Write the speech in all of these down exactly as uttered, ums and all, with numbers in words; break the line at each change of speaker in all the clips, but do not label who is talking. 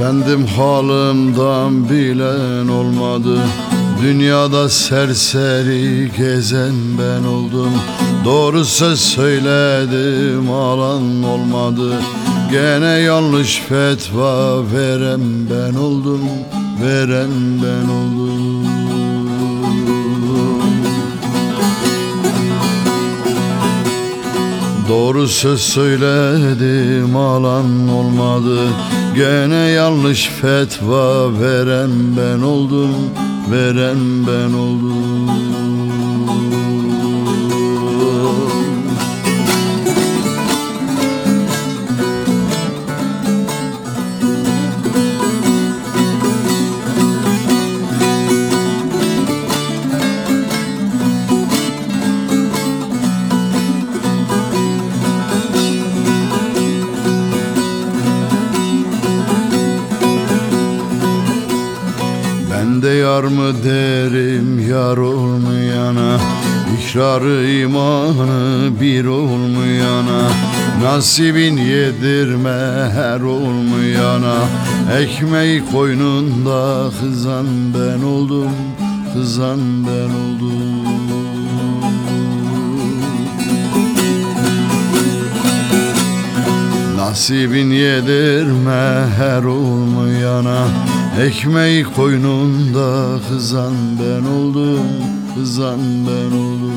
Efendim halımdan bilen olmadı. Dünyada serseri gezen ben oldum. Doğru söz söyledim alan olmadı. Gene yanlış fetva veren ben oldum. Veren ben oldum. Doğru söz söyledim alan olmadı. Gene yanlış fetva veren ben oldum. Veren ben oldum. Ben de yar mı derim yar olmayana, İkrarı imanı bir olmayana, nasibin yedirme her olmayana. Ekmeği koynunda kızan ben oldum, kızan ben oldum. Nasibin yedirme her olmayana, ekmeği koynunda kızan ben oldum, kızan ben oldum.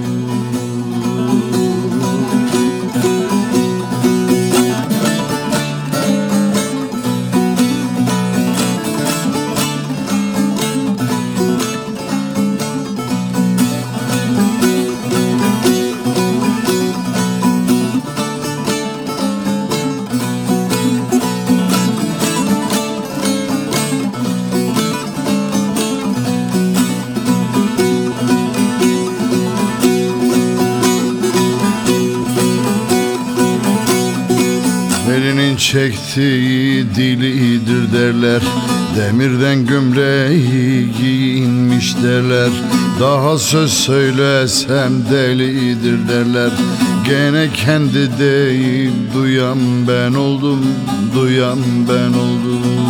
Derinin çektiği dilidir derler, demirden gömleği giyinmiş derler. Daha söz söylesem delidir derler. Gene kendi değil duyan ben oldum, duyan ben oldum.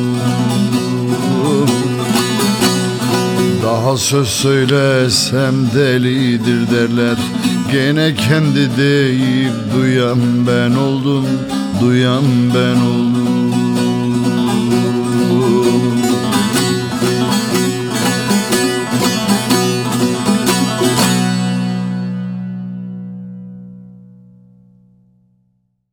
Daha söz söylesem delidir derler. Gene kendi deyip duyan ben oldum,